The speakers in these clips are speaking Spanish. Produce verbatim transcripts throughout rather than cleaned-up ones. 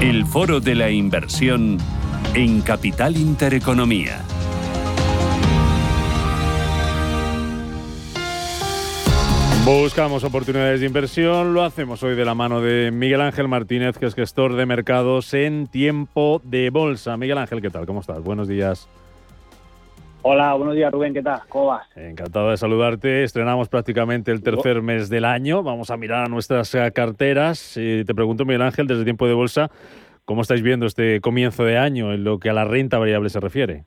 El Foro de la Inversión en Capital Intereconomía. Buscamos oportunidades de inversión, lo hacemos hoy de la mano de Miguel Ángel Martínez, que es gestor de mercados en Tiempo de Bolsa. Miguel Ángel, ¿qué tal? ¿Cómo estás? Buenos días. Hola, buenos días, Rubén, ¿qué tal? ¿Cómo vas? Encantado de saludarte. Estrenamos prácticamente el tercer mes del año. Vamos a mirar a nuestras carteras. Eh, te pregunto, Miguel Ángel, desde Tiempo de Bolsa, ¿cómo estáis viendo este comienzo de año en lo que a la renta variable se refiere?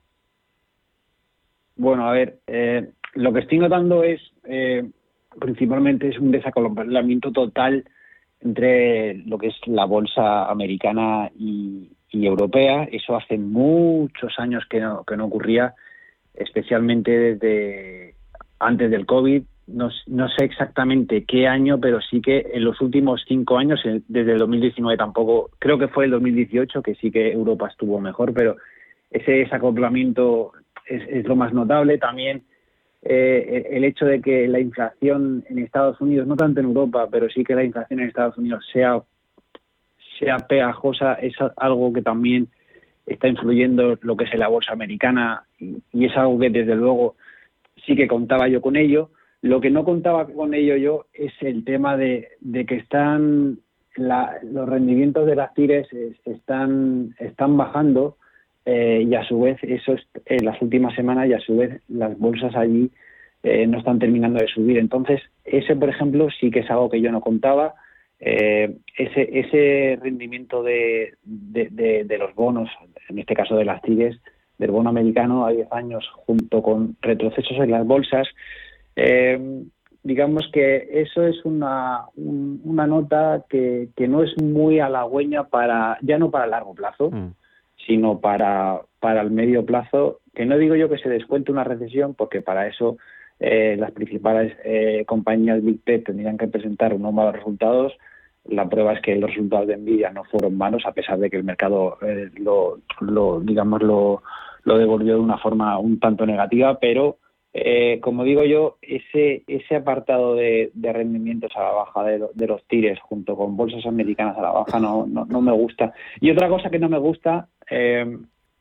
Bueno, a ver, eh, lo que estoy notando es... Eh, principalmente es un desacoplamiento total entre lo que es la bolsa americana y, y europea. Eso hace muchos años que no, que no ocurría, especialmente desde antes del COVID. No, no sé exactamente qué año, pero sí que en los últimos cinco años, desde el dos mil diecinueve tampoco, creo que fue el dos mil dieciocho, que sí que Europa estuvo mejor, pero ese desacoplamiento es, es lo más notable. También Eh, el hecho de que la inflación en Estados Unidos, no tanto en Europa, pero sí que la inflación en Estados Unidos sea, sea pegajosa, es algo que también está influyendo en lo que es en la bolsa americana y, y es algo que desde luego sí que contaba yo con ello. Lo que no contaba con ello yo es el tema de, de que están la, los rendimientos de las tires están, están bajando. Eh, y a su vez, eso es en las últimas semanas, y a su vez las bolsas allí eh, no están terminando de subir. Entonces, ese, por ejemplo, sí que es algo que yo no contaba. Eh, ese ese rendimiento de, de, de, de los bonos, en este caso de las tires, del bono americano a diez años, junto con retrocesos en las bolsas, eh, digamos que eso es una, un, una nota que, que no es muy halagüeña para, ya no para largo plazo, mm. sino para, para el medio plazo, que no digo yo que se descuente una recesión, porque para eso eh, las principales eh, compañías Big Tech tendrían que presentar unos malos resultados. La prueba es que los resultados de Nvidia no fueron malos, a pesar de que el mercado eh, lo, lo, digamos, lo, lo devolvió de una forma un tanto negativa, pero eh, como digo yo, ese, ese apartado de, de rendimientos a la baja de, lo, de los tires junto con bolsas americanas a la baja no, no, no me gusta. Y otra cosa que no me gusta, eh,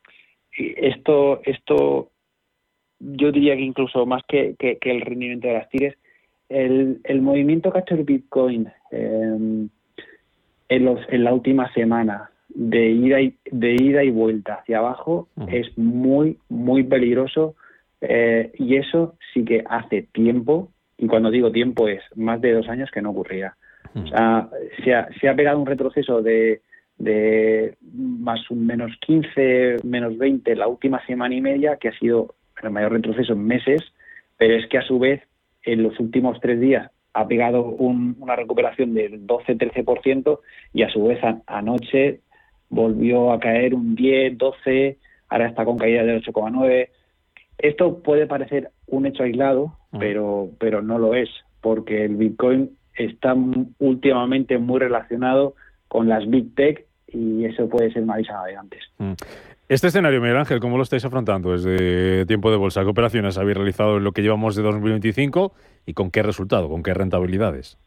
esto, esto yo diría que incluso más que, que, que el rendimiento de las tires, el, el movimiento que ha hecho el Bitcoin eh, en, los, en la última semana de ida y, de ida y vuelta hacia abajo uh-huh. es muy, muy peligroso. Eh, y eso sí que hace tiempo, y cuando digo tiempo es más de dos años que no ocurría. O sea, se ha, se ha pegado un retroceso de, de más un menos quince, menos veinte la última semana y media, que ha sido el mayor retroceso en meses, pero es que a su vez en los últimos tres días ha pegado un, una recuperación del doce trece por ciento y a su vez a, anoche volvió a caer un diez doce, ahora está con caída del ocho coma nueve. Esto puede parecer un hecho aislado, pero, pero no lo es, porque el Bitcoin está últimamente muy relacionado con las Big Tech y eso puede ser una visa navegantes. Este escenario, Miguel Ángel, ¿cómo lo estáis afrontando desde Tiempo de Bolsa? ¿Qué operaciones habéis realizado en lo que llevamos de dos mil veinticinco y con qué resultado, con qué rentabilidades?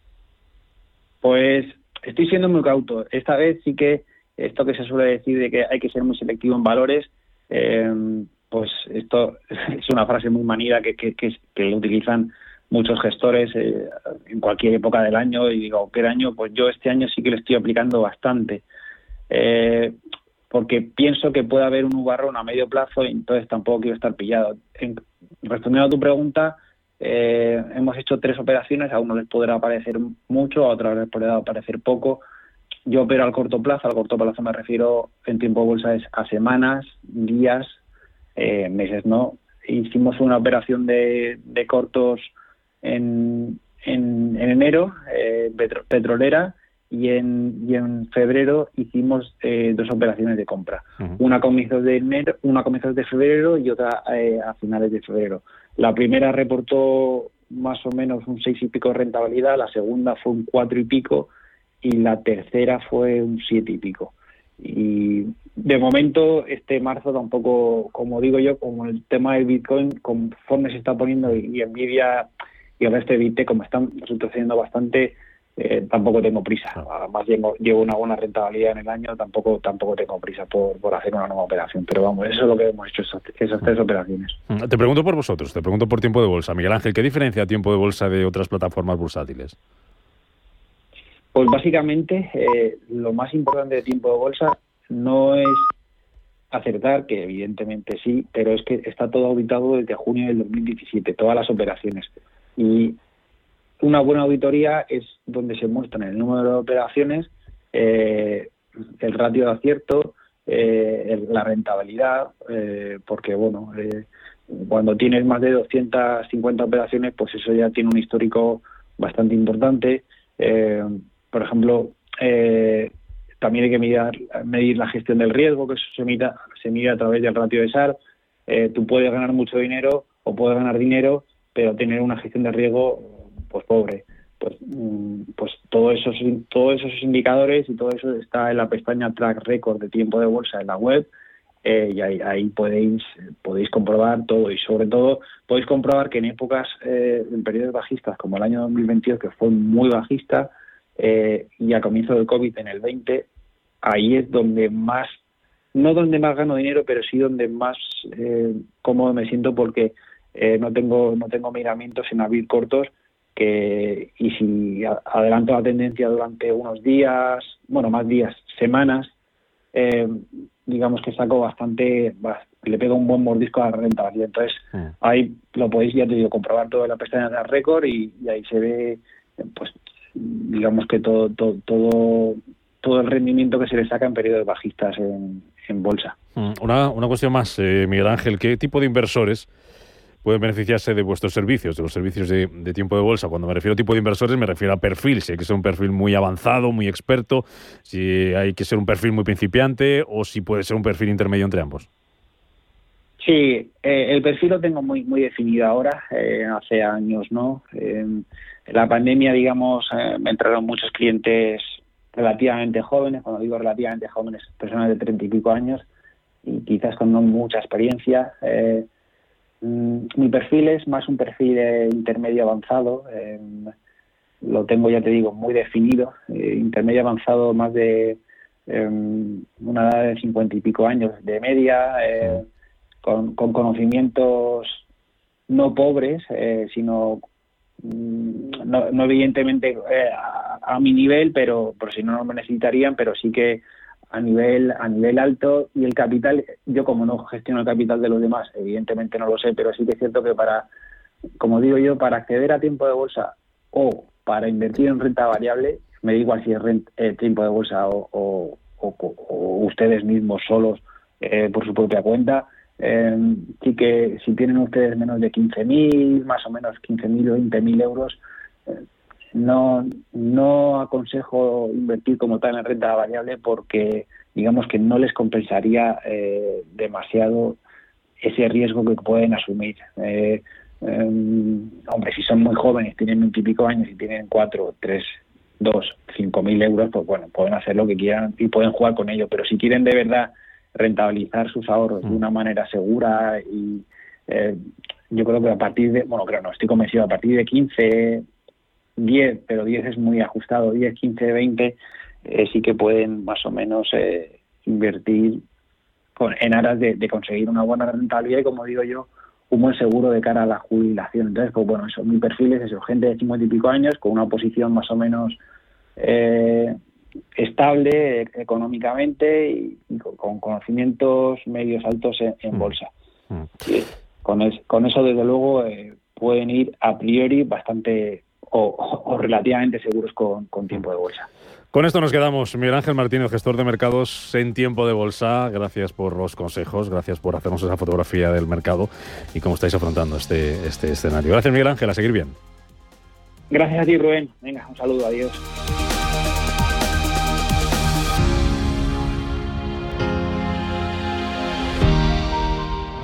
Pues estoy siendo muy cauto. Esta vez sí que esto que se suele decir de que hay que ser muy selectivo en valores, eh, pues esto es una frase muy manida que, que, que, que lo utilizan muchos gestores eh, en cualquier época del año, y digo, ¿qué año? Pues yo este año sí que lo estoy aplicando bastante, eh, porque pienso que puede haber un nubarrón a medio plazo y entonces tampoco quiero estar pillado. En, respondiendo a tu pregunta, eh, hemos hecho tres operaciones, a uno les podrá parecer mucho, a otros les podrá parecer poco. Yo opero al corto plazo, al corto plazo me refiero en Tiempo de Bolsa es a semanas, días, Eh, meses no. Hicimos una operación de, de cortos en, en, en enero, eh, petro, petrolera, y en, y en febrero hicimos eh, dos operaciones de compra. Uh-huh. Una a comienzos de enero, una a comienzos de febrero y otra eh, a finales de febrero. La primera reportó más o menos un seis y pico de rentabilidad, la segunda fue un cuatro y pico y la tercera fue un siete y pico. Y de momento este marzo tampoco, como digo yo, como el tema del Bitcoin, conforme se está poniendo y Nvidia y el resto de Bitcoin como están retrocediendo bastante, eh, tampoco tengo prisa. Además llevo, llevo una buena rentabilidad en el año, tampoco tampoco tengo prisa por, por hacer una nueva operación. Pero vamos, eso es lo que hemos hecho, esas, esas tres operaciones. Te pregunto por vosotros, te pregunto por Tiempo de Bolsa. Miguel Ángel, ¿qué diferencia Tiempo de Bolsa de otras plataformas bursátiles? Pues básicamente eh, lo más importante de Tiempo de Bolsa no es acertar, que evidentemente sí, pero es que está todo auditado desde junio del dos mil diecisiete, todas las operaciones. Y una buena auditoría es donde se muestran el número de operaciones, eh, el ratio de acierto, eh, el, la rentabilidad, eh, porque bueno, eh, cuando tienes más de doscientas cincuenta operaciones, pues eso ya tiene un histórico bastante importante. Eh, por ejemplo, eh, también hay que medir, medir la gestión del riesgo, que eso se mide, se mide a través del ratio de S A R. Eh, tú puedes ganar mucho dinero o puedes ganar dinero, pero tener una gestión de riesgo pues pobre. Pues, pues todos esos todos esos indicadores y todo eso está en la pestaña Track Record de Tiempo de Bolsa en la web, eh, y ahí, ahí podéis podéis comprobar todo, y sobre todo podéis comprobar que en épocas, eh, en periodos bajistas como el año dos mil veintidós, que fue muy bajista, Eh, y a comienzo del COVID en el veinte, ahí es donde más, no donde más gano dinero, pero sí donde más eh, cómodo me siento, porque eh, no tengo no tengo miramientos en abrir cortos, que y si a, adelanto la tendencia durante unos días, bueno, más días, semanas, eh, digamos que saco bastante, le pego un buen mordisco a la rentabilidad. Entonces, mm. ahí lo podéis, ya te digo, comprobar todo en la pestaña de récord, y, y ahí se ve, pues, digamos que todo todo todo todo el rendimiento que se le saca en periodos bajistas en, en bolsa. Una, una cuestión más, eh, Miguel Ángel, ¿qué tipo de inversores pueden beneficiarse de vuestros servicios, de los servicios de, de Tiempo de Bolsa? Cuando me refiero a tipo de inversores, me refiero a perfil, si hay que ser un perfil muy avanzado, muy experto, si hay que ser un perfil muy principiante, o si puede ser un perfil intermedio entre ambos. Sí, eh, el perfil lo tengo muy muy definido ahora, eh, hace años, ¿no? Eh, en la pandemia, digamos, eh, me entraron muchos clientes relativamente jóvenes. Cuando digo relativamente jóvenes, personas de treinta y pico años, y quizás con no mucha experiencia. Eh, mm, mi perfil es más un perfil eh, intermedio avanzado, eh, lo tengo, ya te digo, muy definido, eh, intermedio avanzado, más de eh, una edad de cincuenta y pico años de media, eh, con, con conocimientos no pobres, eh, sino no, no evidentemente eh, a, a mi nivel, pero por si no, no me necesitarían, pero sí que a nivel a nivel alto. Y el capital, yo como no gestiono el capital de los demás, evidentemente no lo sé, pero sí que es cierto que para, como digo yo, para acceder a Tiempo de Bolsa o para invertir en renta variable, me da igual si es rent, eh, Tiempo de Bolsa o, o, o, o ustedes mismos solos eh, por su propia cuenta. Eh, sí que si tienen ustedes menos de quince mil, más o menos quince mil o veinte mil euros, eh, no no aconsejo invertir como tal en renta variable, porque digamos que no les compensaría eh, demasiado ese riesgo que pueden asumir. Eh, eh, hombre, si son muy jóvenes, tienen veintipico años y tienen cuatro, tres, dos, cinco mil euros, pues bueno, pueden hacer lo que quieran y pueden jugar con ello. Pero si quieren de verdad rentabilizar sus ahorros de una manera segura, y eh, yo creo que a partir de, bueno, creo no, estoy convencido, a partir de quince, diez, pero diez es muy ajustado, diez, quince, veinte, eh, sí que pueden más o menos eh, invertir con, en aras de, de conseguir una buena rentabilidad y, como digo yo, un buen seguro de cara a la jubilación. Entonces, pues bueno, eso, mi perfil es eso, gente de cincuenta y pico años con una posición más o menos eh, estable económicamente y, y con, con conocimientos medios altos en, en bolsa. Mm. Y con, es, con eso, desde luego, eh, pueden ir a priori bastante o, o, o relativamente seguros con, con Tiempo de Bolsa. Con esto nos quedamos. Miguel Ángel Martínez, gestor de mercados en Tiempo de Bolsa. Gracias por los consejos, gracias por hacernos esa fotografía del mercado y cómo estáis afrontando este, este escenario. Gracias, Miguel Ángel, a seguir bien. Gracias a ti, Rubén. Venga, un saludo, adiós.